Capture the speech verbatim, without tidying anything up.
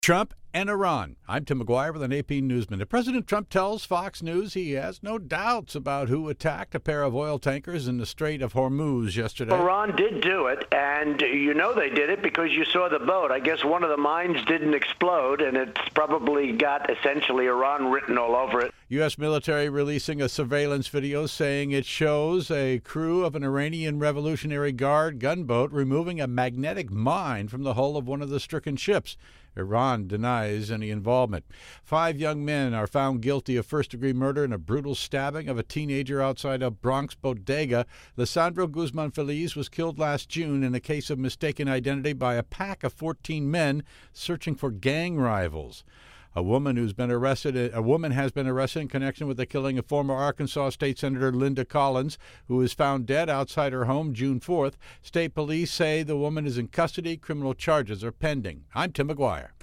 Trump and Iran. I'm Tim McGuire with an A P Newsminute. President Trump tells Fox News he has no doubts about who attacked a pair of oil tankers in the Strait of Hormuz yesterday. Iran did do it, and you know they did it because you saw the boat. I guess one of the mines didn't explode, and it's probably got essentially Iran written all over it. U S military releasing a surveillance video saying it shows a crew of an Iranian Revolutionary Guard gunboat removing a magnetic mine from the hull of one of the stricken ships. Iran denies any involvement. Five young men are found guilty of first-degree murder in a brutal stabbing of a teenager outside a Bronx bodega. Lisandro Guzman Feliz was killed last June in a case of mistaken identity by a pack of fourteen men searching for gang rivals. A woman who's been arrested, a woman has been arrested in connection with the killing of former Arkansas State Senator Linda Collins, who was found dead outside her home June fourth. State police say the woman is in custody. Criminal charges are pending. I'm Tim McGuire.